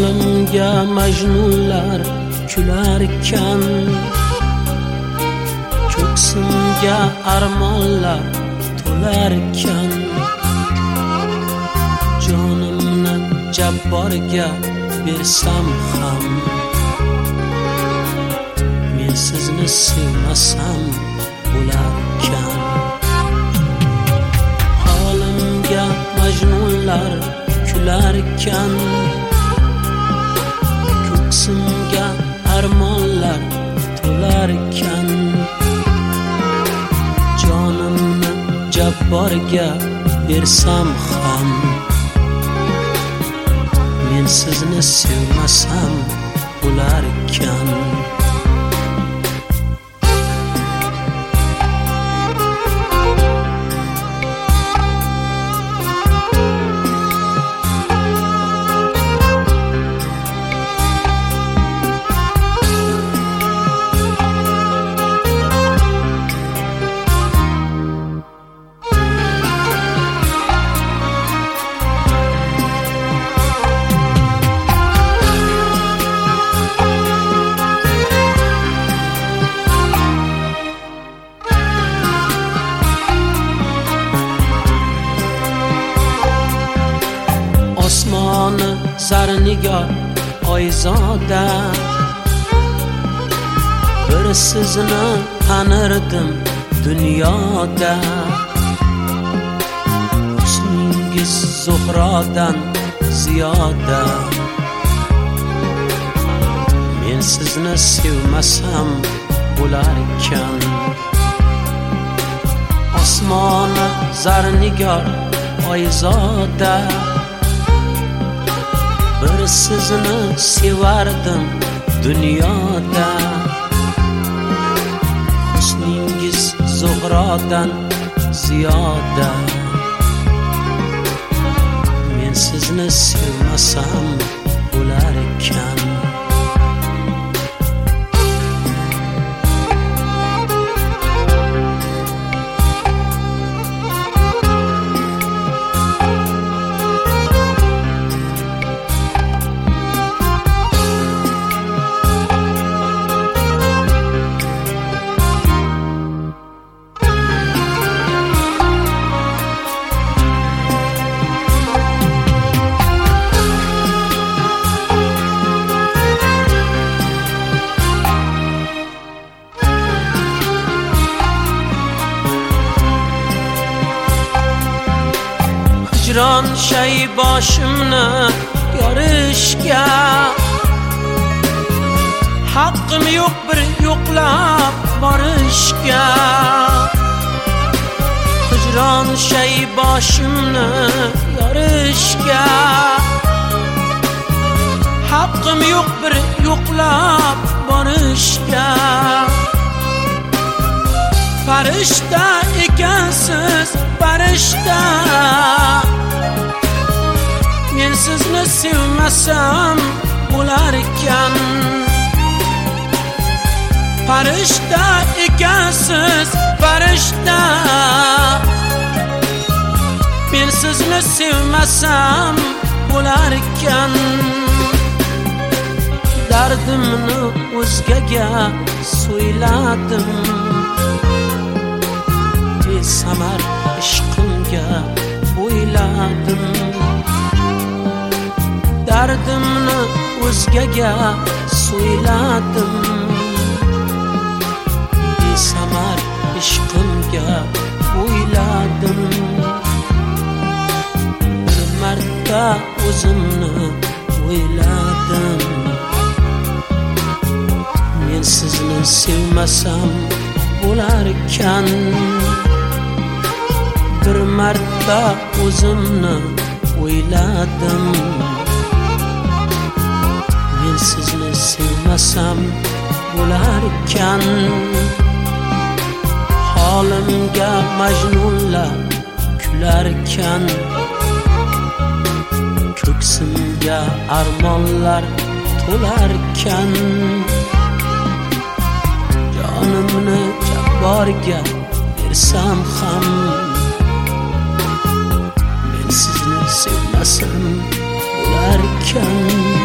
Holimga majnunlar kularkan, ko'ksimga armonlar to'larkan, jonimni jabborga bersam ham men sizni sevmasam bo'larkan. Holimga majnunlar kularkan, ko'ksimga armonlar to'larkan, jonimni jabborga bersam ham men sizni sevmasam bo'larkan. Osmoni zarnigar oyzoda, bir sizni tanirdim dunyoda. Husningiz Zuhrodan ziyoda, men sizni sevmasam bo'larkan. Osmoni zarnigar oyzoda, bir sizni sevardim dunyoda. Husningiz Zuhrodan ziyoda, men sizni sevmasam bo'larkan. Hicron shay boshimni yorishga, haqqim yo'q bir yo'qlab borishga. Hicron shay boshimni yorishga, haqqim yo'q bir yo'qlab borishga. Farishta ekansiz farishta, men sizni sevmasam bo'larkan. Farishta ekansiz farishta, men sizni sevmasam bo'larkan. Dardimni o'zgaga so'yladim, besamar ishqimga o'yladim. Dardimni o'zgaga so'yladim, besamar ishqimga o'yladim. Bir marta o'zimni o'yladim, men sizni sevmasam bo'larkan. Bir marta o'zimni o'yladim, men sizni sevmasam bo'larkan. Holimga majnunlar kularkan, ko'ksimga armonlar to'larkan, jonimni jabborga bersam ham men sizni sevmasam bo'larkan.